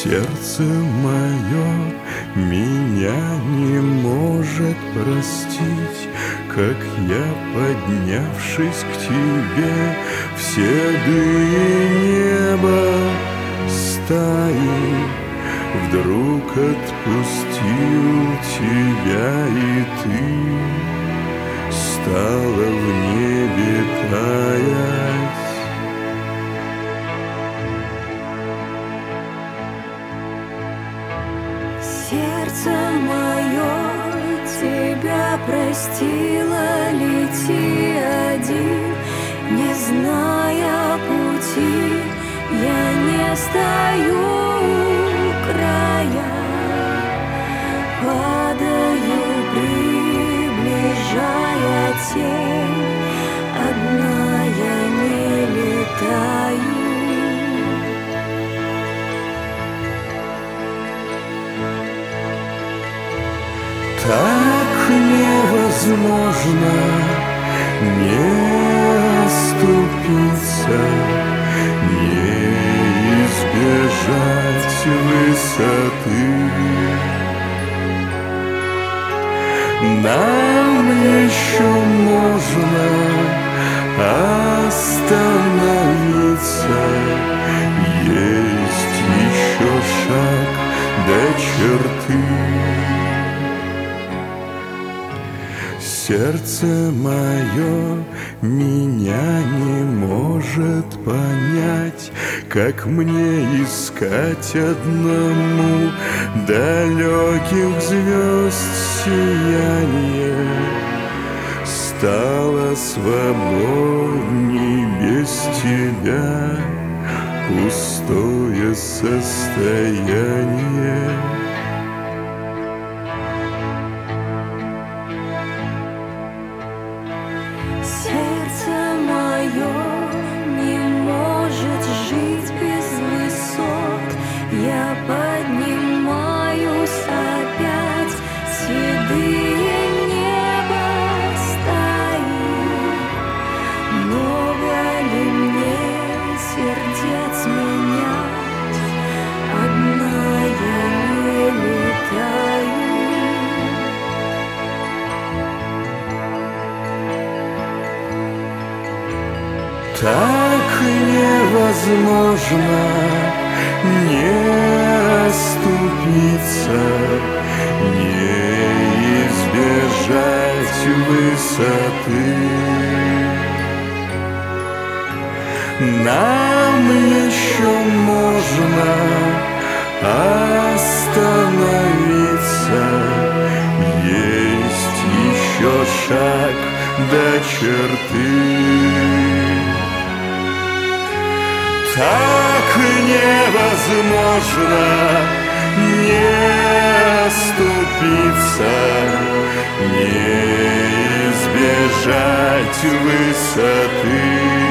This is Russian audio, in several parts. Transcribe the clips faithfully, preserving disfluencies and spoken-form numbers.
Сердце мое меня не может простить, как я, поднявшись к тебе, в седые неба стаи, вдруг отпустил тебя, и ты стала в небе таять. Сердце мое тебя простило, лети один, не зная пути. Я не стою у края, падаю, приближая тень, одна я не летаю. Так невозможно не оступиться, не избежать высоты. Нам еще можно остановиться, есть еще шаг до черты. Сердце мое меня не может понять, как мне искать одному далеких звезд сияние. Стало свободней без тебя пустое состояние. Сердце мое не может жить без высот. Я поднимаюсь опять, седые неба стаи. Много ли мне сердец менять? Одна я не летаю. Так невозможно не оступиться, не избежать высоты. Нам еще можно остановиться, есть еще шаг до черты. Так невозможно не оступиться, не избежать высоты.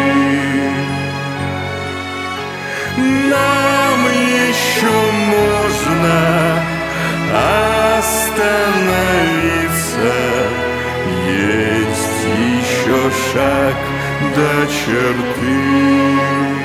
Нам еще можно остановиться, есть еще шаг до черты.